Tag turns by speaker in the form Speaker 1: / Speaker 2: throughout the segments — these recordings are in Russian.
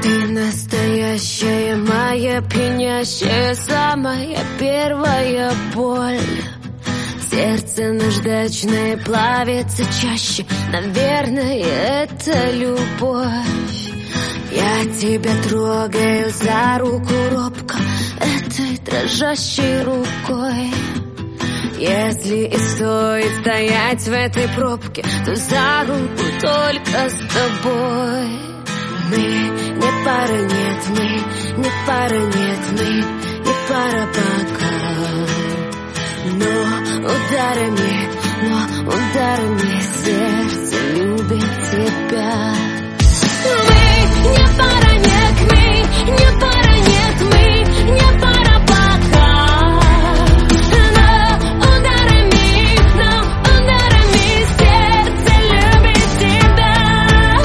Speaker 1: Ты настоящая моя пьянящая, самая первая боль. Сердце наждачное плавится чаще, наверное, это любовь. Я тебя трогаю за руку робко, этой дрожащей рукой. Если и стоит стоять в этой пробке, то за руку только с тобой. Мы не пара, нет, мы не пара, нет, мы не пара пока. Но ударами сердце любит тебя. Мы не пара, нет, мы не пара, нет, мы не пара пока. Но ударами сердце любит тебя.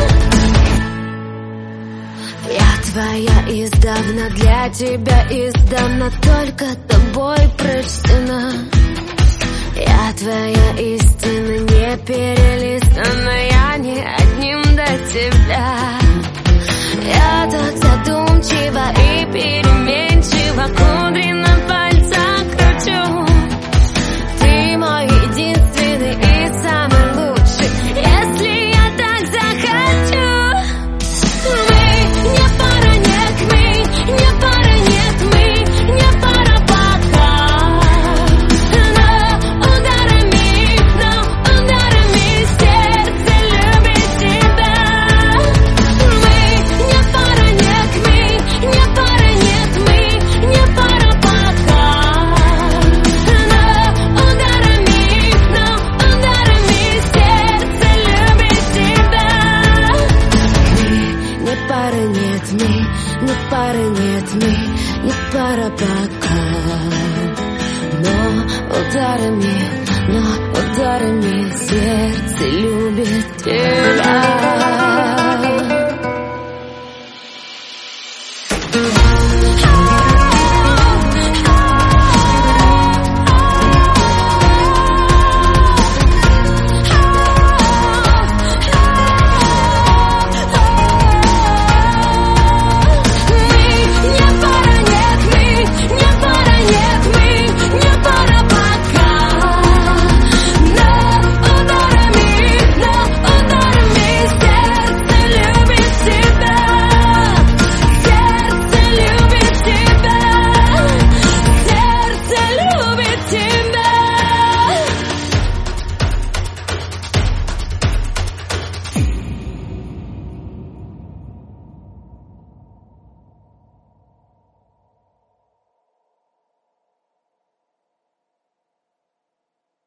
Speaker 1: Я твоя издавна, для тебя издавна, только тобой прочтена. Я твоя истина, не перелистана, я не одним до тебя. Я так задумчиво и переменчиво кудри на пальцах кручу. Ты мой единственный и самый лучший, если я так захочу. Мы не пара, нет, мы не пара, нет, мы не пара пока. Но ударами сердце любит тебя. Мы не пара, нет, мы не пара, нет, мы не пара пока. Но ударами сердце любит тебя. Мы не пара, нет, мы не пара, нет, мы не пара пока. Но ударами сердце любит тебя.